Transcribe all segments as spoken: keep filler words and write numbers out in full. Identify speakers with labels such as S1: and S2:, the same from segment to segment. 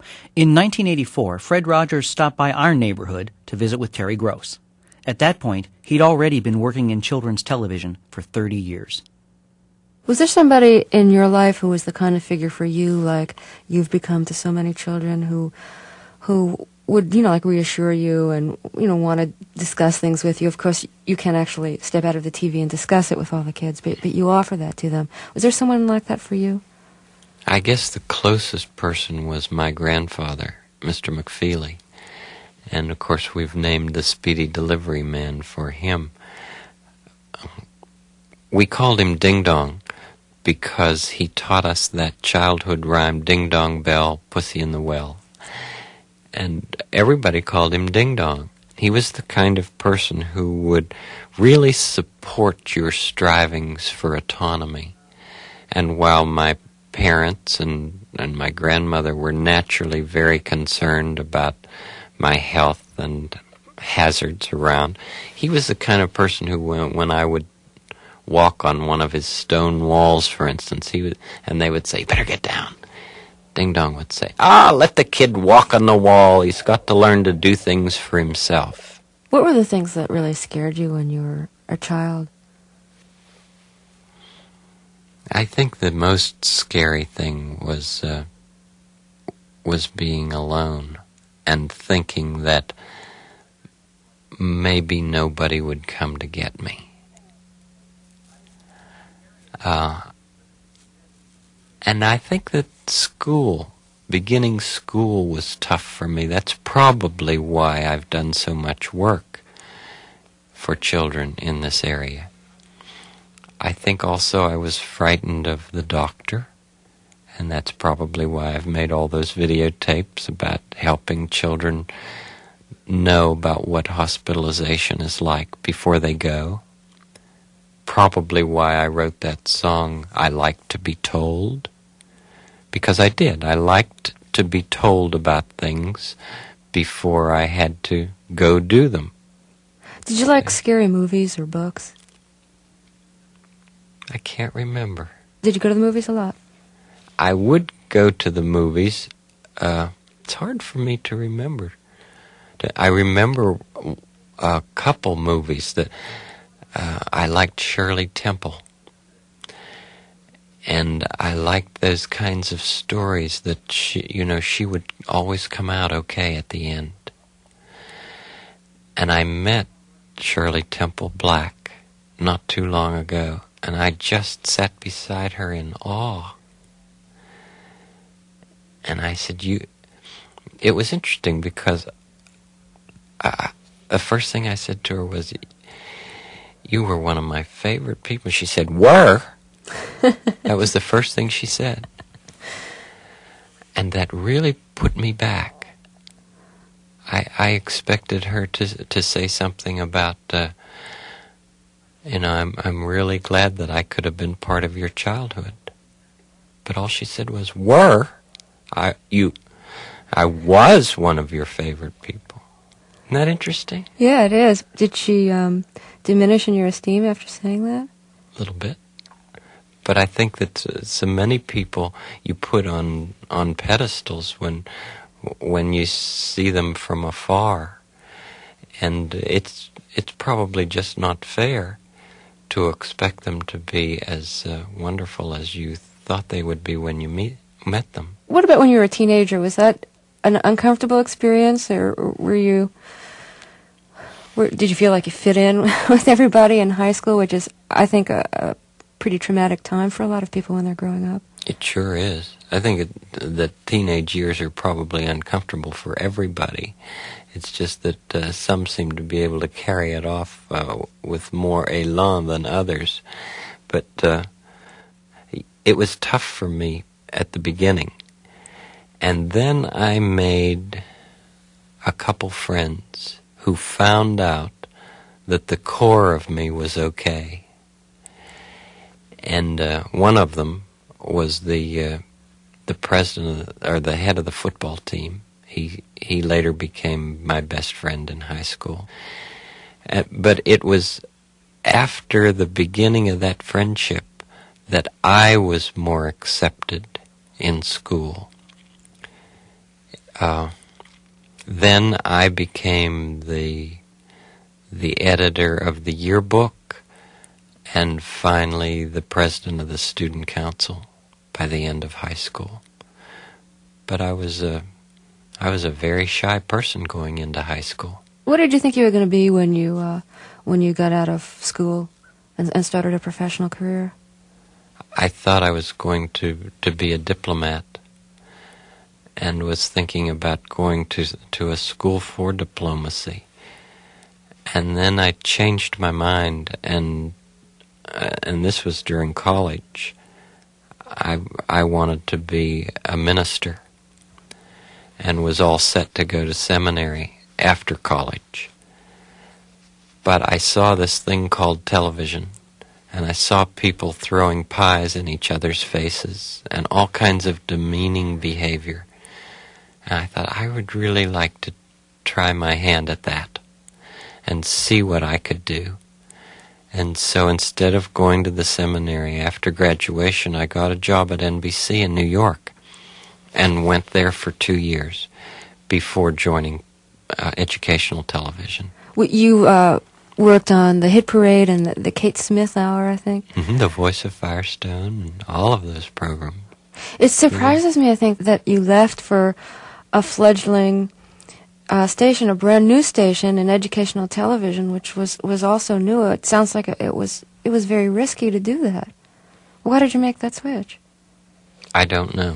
S1: In nineteen eighty-four, Fred Rogers stopped by our neighborhood to visit with Terry Gross. At that point, he'd already been working in children's television for thirty years.
S2: Was there somebody in your life who was the kind of figure for you, like you've become to so many children, who who would, you know, like reassure you and, you know, want to discuss things with you? Of course, you can't actually step out of the T V and discuss it with all the kids, but, but you offer that to them. Was there someone like that for you?
S3: I guess the closest person was my grandfather, Mister McFeely. And, of course, we've named the Speedy Delivery Man for him. We called him Ding Dong because he taught us that childhood rhyme, Ding Dong Bell, Pussy in the Well. And everybody called him Ding Dong. He was the kind of person who would really support your strivings for autonomy. And while my parents and, and my grandmother were naturally very concerned about my health and hazards around, he was the kind of person who, when, when I would walk on one of his stone walls, for instance, he would, and they would say, "You better get down." Ding Dong would say, "Ah, let the kid walk on the wall. He's got to learn to do things for himself."
S2: What were the things that really scared you when you were a child?
S3: I think the most scary thing was uh, was being alone and thinking that maybe nobody would come to get me. Uh, and I think that school, beginning school, was tough for me. That's probably why I've done so much work for children in this area. I think also I was frightened of the doctor, and that's probably why I've made all those videotapes about helping children know about what hospitalization is like before they go. Probably why I wrote that song, I Like to Be Told, because I did. I liked to be told about things before I had to go do them.
S2: Did you like scary movies or books?
S3: I can't remember.
S2: Did you go to the movies a lot?
S3: I would go to the movies. Uh, it's hard for me to remember. I remember a couple movies that uh, I liked Shirley Temple. And I liked those kinds of stories that she, you know, she would always come out okay at the end. And I met Shirley Temple Black not too long ago, and I just sat beside her in awe. And I said, "You." It was interesting because I, the first thing I said to her was, "You were one of my favorite people." She said, "Were?" That was the first thing she said. And that really put me back. I, I expected her to to say something about, uh, you know, I'm I'm really glad that I could have been part of your childhood. But all she said was, "Were? I you, I was one of your favorite people." Isn't that interesting?
S2: Yeah, it is. Did she um, diminish in your esteem after saying that?
S3: A little bit. But I think that uh, so many people you put on on pedestals when when you see them from afar, and it's it's probably just not fair to expect them to be as uh, wonderful as you thought they would be when you meet met them.
S2: What about when you were a teenager? Was that an uncomfortable experience, or were you? Were, did you feel like you fit in with everybody in high school, which is, I think, a, a pretty traumatic time for a lot of people when they're growing up?
S3: It sure is. I think it, that teenage years are probably uncomfortable for everybody. It's just that uh, some seem to be able to carry it off uh, with more elan than others. But uh, it was tough for me at the beginning. And then I made a couple friends who found out that the core of me was okay. And uh, one of them was the uh, the president of the, or the head of the football team. He he later became my best friend in high school. Uh, but it was after the beginning of that friendship that I was more accepted in school. Uh, then I became the the editor of the yearbook, and finally the president of the student council by the end of high school. But I was a I was a very shy person going into high school.
S2: What did you think you were going to be when you uh, when you got out of school and, and started a professional career?
S3: I thought I was going to, to be a diplomat, and was thinking about going to to a school for diplomacy. And then I changed my mind, and uh, and this was during college. I I wanted to be a minister, and was all set to go to seminary after college. But I saw this thing called television, and I saw people throwing pies in each other's faces and all kinds of demeaning behavior. And I thought I would really like to try my hand at that and see what I could do. And so instead of going to the seminary after graduation, I got a job at N B C in New York and went there for two years before joining uh, educational television.
S2: Well, you uh, worked on the Hit Parade and the, the Kate Smith Hour, I think.
S3: Mm-hmm, the Voice of Firestone and all of those programs.
S2: It surprises yeah. me, I think, that you left for a fledgling uh, station, a brand new station in educational television, which was, was also new. It sounds like it was it was very risky to do that. Why did you make that switch?
S3: I don't know.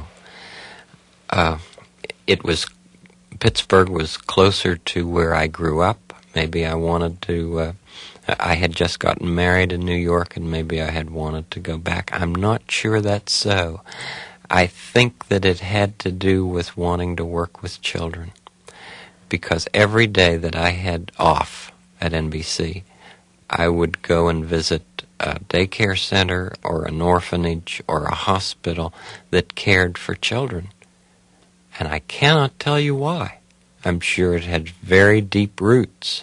S3: Uh, it was Pittsburgh was closer to where I grew up. Maybe I wanted to. Uh, I had just gotten married in New York, and maybe I had wanted to go back. I'm not sure that's so. I think that it had to do with wanting to work with children, because every day that I had off at N B C, I would go and visit a daycare center or an orphanage or a hospital that cared for children. And I cannot tell you why. I'm sure it had very deep roots.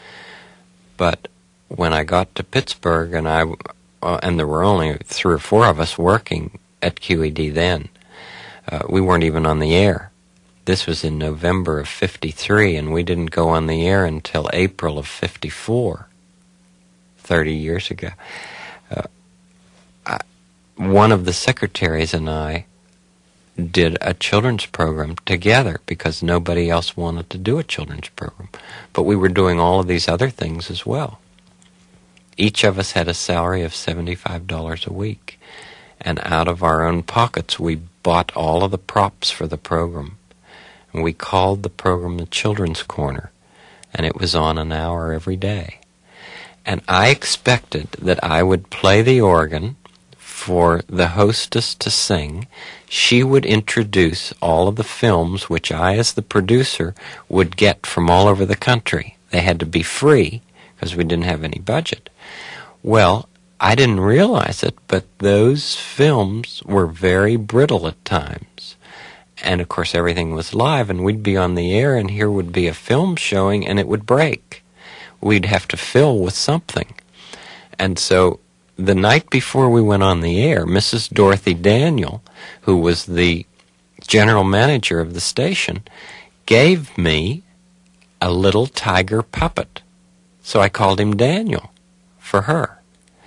S3: But when I got to Pittsburgh, and I uh, and there were only three or four of us working at Q E D then, uh, we weren't even on the air. This was in November of fifty-three, and we didn't go on the air until April of fifty-four, thirty years ago. Uh, I, one of the secretaries and I did a children's program together because nobody else wanted to do a children's program. But we were doing all of these other things as well. Each of us had a salary of seventy-five dollars a week, and out of our own pockets we bought all of the props for the program. And we called the program the Children's Corner, and it was on an hour every day. And I expected that I would play the organ for the hostess to sing. She would introduce all of the films which I, as the producer, would get from all over the country. They had to be free because we didn't have any budget. Well, I didn't realize it, but those films were very brittle at times. And, of course, everything was live, and we'd be on the air, and here would be a film showing, and it would break. We'd have to fill with something. And so the night before we went on the air, Missus Dorothy Daniel, who was the general manager of the station, gave me a little tiger puppet. So I called him Daniel for her.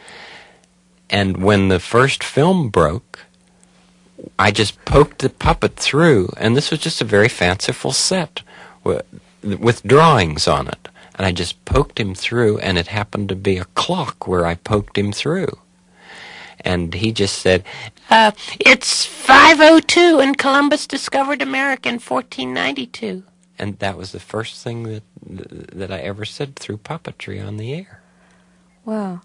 S3: And when the first film broke, I just poked the puppet through, and this was just a very fanciful set with, with drawings on it. And I just poked him through, and it happened to be a clock where I poked him through. And he just said, uh, it's five oh two, and Columbus discovered America in fourteen ninety-two. And that was the first thing that that I ever said through puppetry on the air.
S2: Wow.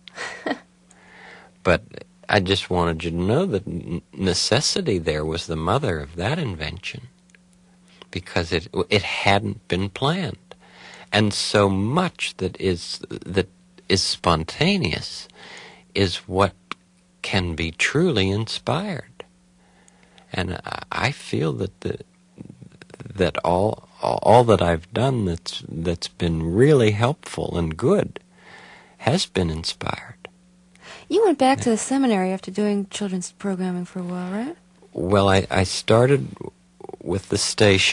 S3: But I just wanted you to know that necessity there was the mother of that invention, because it it hadn't been planned. And so much that is that is spontaneous is what can be truly inspired. And I feel that the that all all that I've done that's that's been really helpful and good has been inspired.
S2: You went back to the seminary after doing children's programming for a while, right?
S3: Well, I, I started with the station,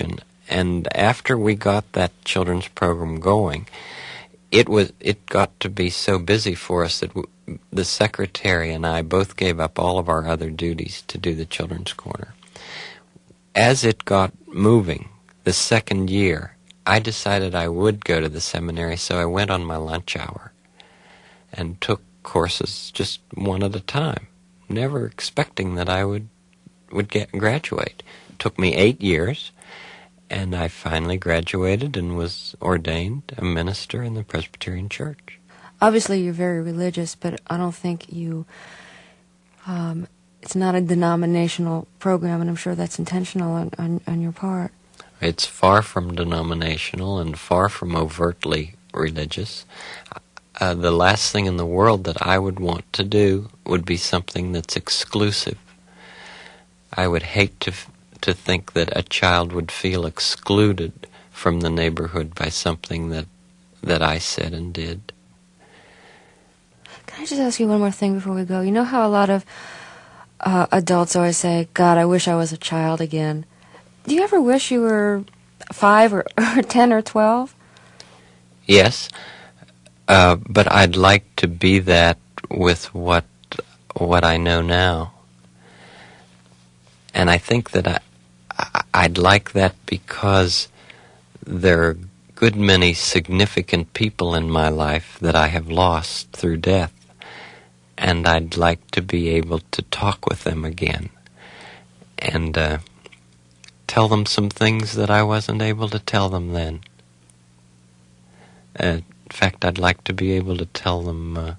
S3: And after we got that children's program going, it was it got to be so busy for us that w- the secretary and I both gave up all of our other duties to do the Children's Corner. As it got moving, the second year, I decided I would go to the seminary, so I went on my lunch hour and took courses just one at a time, never expecting that I would would get graduate. It took me eight years, and I finally graduated and was ordained a minister in the Presbyterian Church.
S2: Obviously, you're very religious, but I don't think you... Um, it's not a denominational program, and I'm sure that's intentional on, on, on your part.
S3: It's far from denominational and far from overtly religious. Uh, the last thing in the world that I would want to do would be something that's exclusive. I would hate to f- to think that a child would feel excluded from the neighborhood by something that that I said and did.
S2: Can I just ask you one more thing before we go? You know how a lot of uh, adults always say, God, I wish I was a child again. Do you ever wish you were five or, or ten or twelve?
S3: Yes, uh, but I'd like to be that with what what I know now. And I think that I, I'd like that because there are a good many significant people in my life that I have lost through death, and I'd like to be able to talk with them again and uh, tell them some things that I wasn't able to tell them then. Uh, in fact, I'd like to be able to tell them, uh,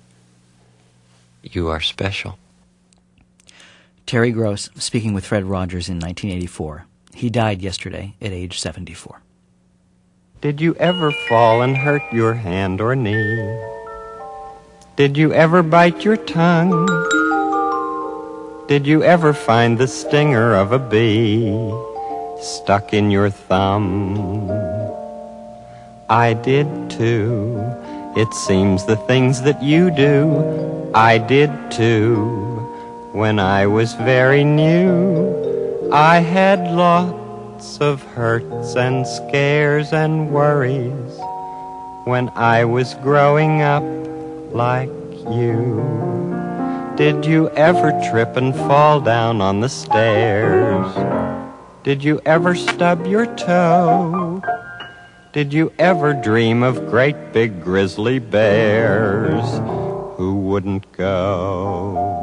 S3: you are special.
S1: Terry Gross speaking with Fred Rogers in nineteen eighty-four. He died yesterday at age seventy-four.
S4: Did you ever fall and hurt your hand or knee? Did you ever bite your tongue? Did you ever find the stinger of a bee stuck in your thumb? I did too. It seems the things that you do, I did too. When I was very new, I had lots of hurts and scares and worries. When I was growing up like you, did you ever trip and fall down on the stairs? Did you ever stub your toe? Did you ever dream of great big grizzly bears who wouldn't go?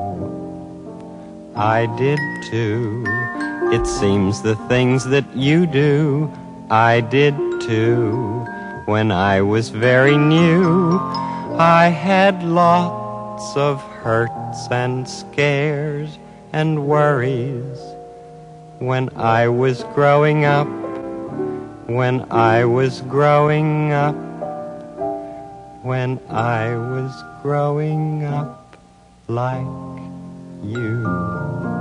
S4: I did too. It seems the things that you do, I did too. When I was very new, I had lots of hurts and scares and worries. When I was growing up, when I was growing up, when I was growing up like you.